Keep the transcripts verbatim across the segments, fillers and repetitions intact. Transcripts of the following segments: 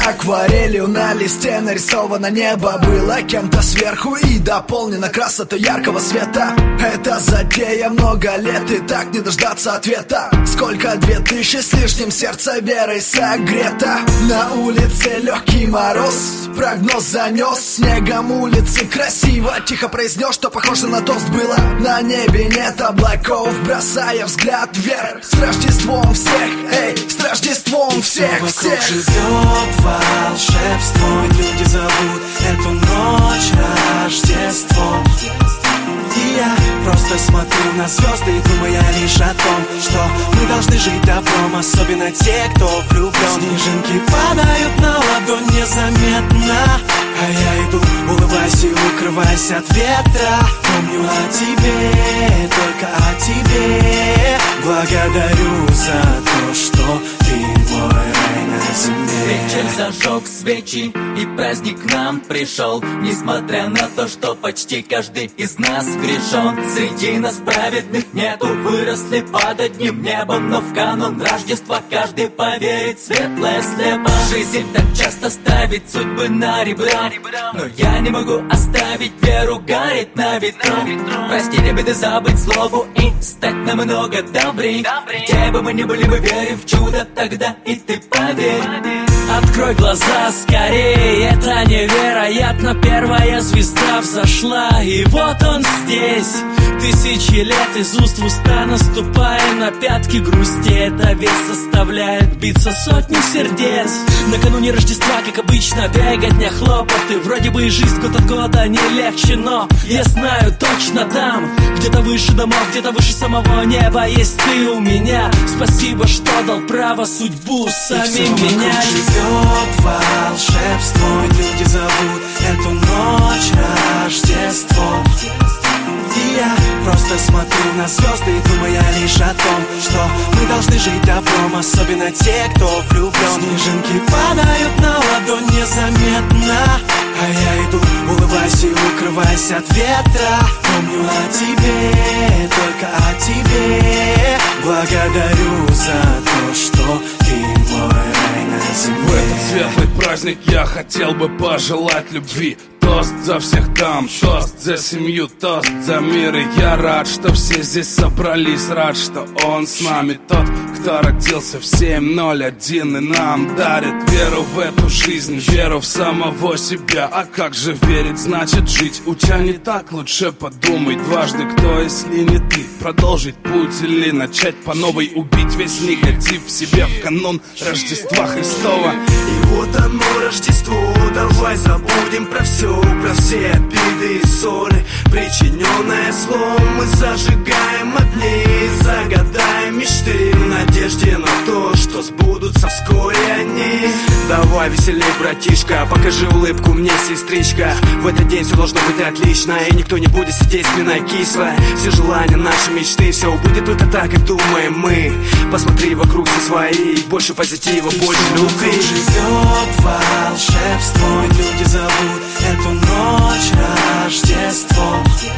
Акварелью на листе нарисовано небо. Было кем-то сверху и дополнено красотой яркого света. Это затея много лет и так не дождаться ответа. Сколько две тысячи с лишним, сердце верой согрето. На улице легкий мороз, прогноз занес. Снегом улицы красиво, тихо произнес, что похоже на тост было. На небе нет облаков, бросая взгляд вверх. С Рождеством всех, эй, с Рождеством всех, всех. Вокруг живет волшебство, ведь люди зовут эту ночь Рождество. И я просто смотрю на звезды и думаю лишь о том, что мы должны жить добром, особенно те, кто влюблен. Снежинки падают на ладонь незаметно, а я иду, улыбайся и укрывайся от ветра. Помню о тебе, только о тебе. Благодарю за то, что ты мой рай на земле. Вечер зажег свечи, и праздник к нам пришел. Несмотря на то, что почти каждый из нас грешен, среди нас праведных нету. Выросли под одним небом, но в канун Рождества каждый поверит светлое слепо. Жизнь так часто ставит судьбы на ребра, но я не могу оставить веру, горит на ветру. Простить обиды, забыть злобу и стать намного добрей. Где бы мы ни были, мы верим в чудо, тогда и ты поверь. Открой глаза скорее, это невероятно. Первая звезда взошла, и вот он здесь. Тысячи лет из уст в уста, наступая на пятки грусти. Эта весть заставляет биться сотни сердец. Накануне Рождества, как обычно, беготня, хлопоты. Вроде бы и жизнь год от года не легче, но я знаю точно там, где-то выше домов, где-то выше самого неба есть ты у меня. Спасибо, что дал право судьбу самим менять. Живет волшебство, ведь люди зовут эту ночь Рождество. И я просто смотрю на звезды и думаю лишь о том, что мы должны жить добром, особенно те, кто влюблен. Снежинки падают на ладонь незаметно, а я иду, улыбайся и укрывайся от ветра. Помню о тебе, только о тебе. Благодарю за то, что ты мой рай на земле. В этот светлый праздник я хотел бы пожелать любви. Тост за всех дам, тост за семью, тост за мир. И я рад, что все здесь собрались, рад, что он с нами. Тот, кто родился в семь ноль один и нам дарит веру в эту жизнь, веру в самого себя. А как же верить, значит жить. Уча не так, лучше подумай дважды, кто, если не ты. Продолжить путь или начать по новой, убить весь негатив в себе в канун Рождества Христова. И вот оно Рождество, давай забудем про все, про все обиды и ссоры, причиненное злом. Мы зажигаем огни, загадаем мечты, в надежде на то, что сбудутся вскоре они. Давай веселей, братишка, покажи улыбку мне, сестричка. В этот день все должно быть отлично, и никто не будет сидеть спиной кисло. Все желания, наши мечты, все будет только так, как думаем мы. Посмотри вокруг, все свои, больше позитива, больше любви. Живет волшебство, ведь люди зовут эту ночь Рождество.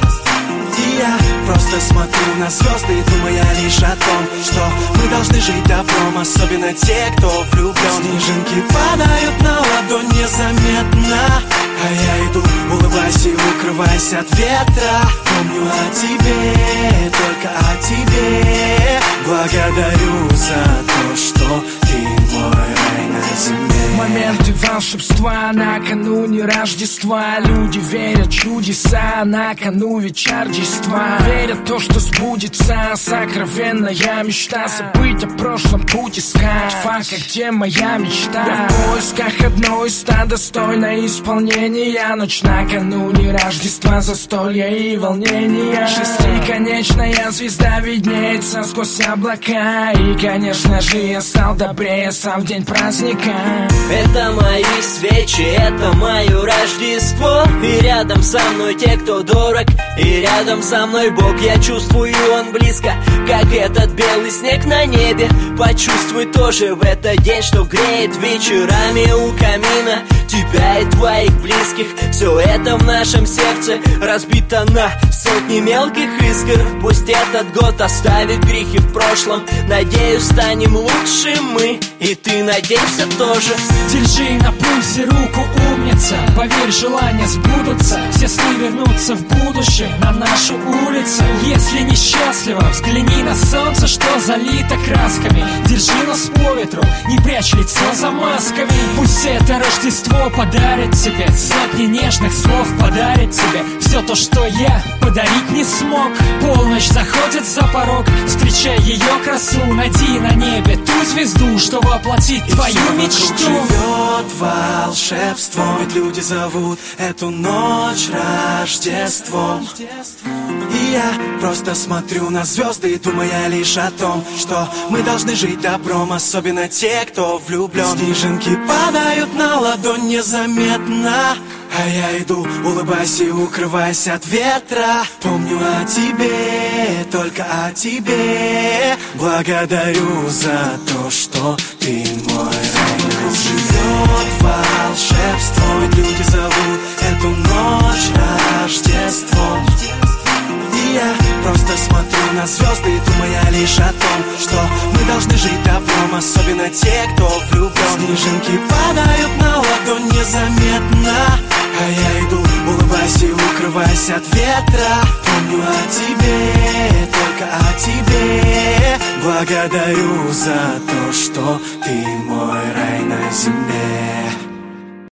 И я просто смотрю на звезды и думаю лишь о том, что мы должны жить добром, особенно те, кто влюблен. Снежинки падают на ладонь незаметно, а я иду, улыбайся и укрывайся от ветра. Помню о тебе, только о тебе. Благодарю за то, что ты мой рай на земле. Моменты волшебства накануне Рождества. Люди верят в чудеса на кону вечердейства. Верят в то, что сбудется сокровенная мечта. Забыть о прошлом, путь искать факт, где моя мечта. Я в поисках одной ста, достойное исполнения. Ночь накануне Рождества, застолье и волнение. Шестиконечная звезда виднеется сквозь облака. И, конечно же, я стал добрее сам в день праздника. Это мои свечи, это мое Рождество. И рядом со мной те, кто дорог, и рядом со мной Бог. Я чувствую, Он близко, как этот белый снег на небе. Почувствуй тоже в этот день, что греет вечерами у камина. тебя и твоих близких. Все это в нашем сердце разбито на сотни мелких искр. Пусть этот год оставит грехи в прошлом. Надеюсь, станем лучше мы, и ты, надеешься, тоже. Держи на пульсе руку, умница. Поверь, желания сбудутся. Все сны вернутся в будущем на нашу улицу. Если несчастлива, взгляни на солнце, что залито красками. Держи нос по ветру, не прячь лицо за масками. Пусть это Рождество подарит тебе сотни нежных слов, подарит тебе все то, что я подарить не смог. Полночь заходит за порог, встречай ее красу. Найди на небе ту звезду, что воплотит твою мечту. Живет волшебство, ведь люди зовут эту ночь Рождеством. И я просто смотрю на звезды, думая лишь о том, что мы должны жить добром, особенно те, кто влюблен. Снежинки падают на ладонь незаметно, а я иду, улыбаясь и укрываясь от ветра. Помню о тебе, только о тебе. Благодарю за то, что ты мой рай. Живет волшебство, ведь люди зовут эту ночь Рождеством. И я просто смотрю на звезды, думая лишь о том, что мы должны жить добром, особенно те, кто влюблен. Снежинки падают на ладонь незаметно, а я иду, улыбаясь и укрываясь от ветра. Помню о тебе, только о тебе. Благодарю за то, что ты мой рай на земле.